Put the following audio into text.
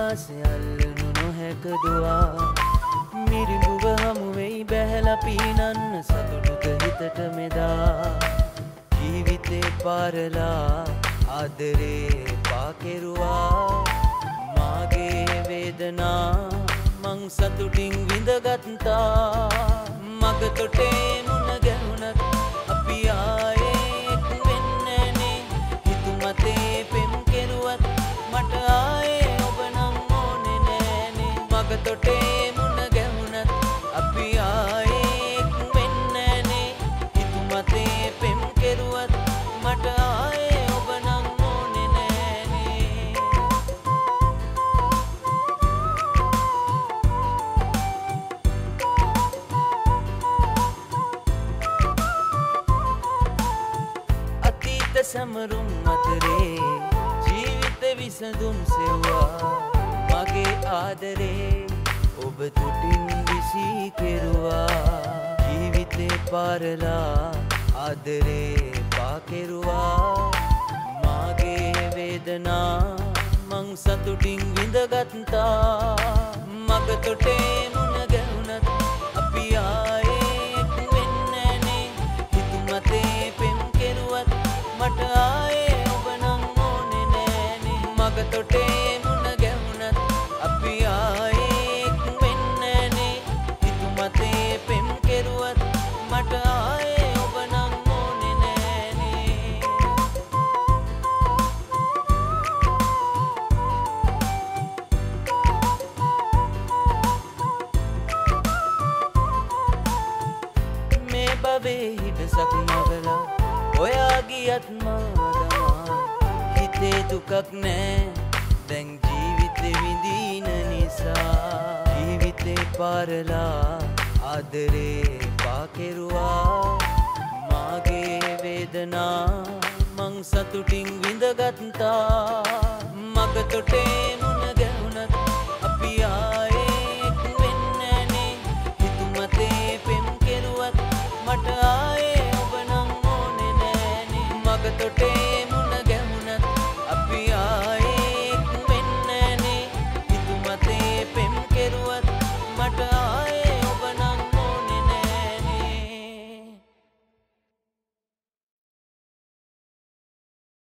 ආසේ අල්ලනු නොහැක දුවා මිරිඟුව හමු වෙයි බැහැලා පීනන්න සතුටුක හිතට මෙදා ජීවිතේ පාරලා ආදරේ පාකෙරුවා මාගේ වේදනා මං සතුටින් විඳගත්තා මග තොටේ මුණ ගැහුණත් අපි ආයේ එක් වෙන්නේ නේ හිතුමතේ පෙම් කෙරුවත් මට ආයේ ඔබ නම් ඕනේ නෑනේ මග තොටේ මුණ ගැහුණත් අපි ආයේ එක් වෙන්නේ නේ හිතුමතේ පෙම් කෙරුවත් මට ආයේ ඔබ නම් ඕනේ නෑනේ අතීත සමරුම් අතරේ ජීවිත විසඳුම් සෙව්වා මගේ ආදරේ ඔබ තුටින් විසී කෙරුවා ජීවිතේ පාරලා ආදරේ පාකෙරුවා මාගේ වේදනා මං සතුටින් විඳගත්තා මග තොටේ මුණ ගැහුණත් අපි ආයේ එක් වෙන්නේ නේ හිතුමතේ පෙම් කෙරුවත් මට ආයේ ඔබ නම් ඕනේ නෑනේ මග තොටේ මුණ ගැහුණත් අපි ආයේ එක් වෙන්නේ නේ හිතුමතේ පෙම් කෙරුවත් මට ආයේ ඔබ නම් ඕනේ නෑනේ මේ බවේ හිටසක් මවලා ඔයා ගියත් මාදමා හිතේ දුකක් නෑ දැන් ජීවිතේ විඳින නිසා ජීවිතේ පාරලා ආදරේ පාකෙරුවා මාගේ වේදනා මං සතුටින් විඳගත්තා මග තොටේ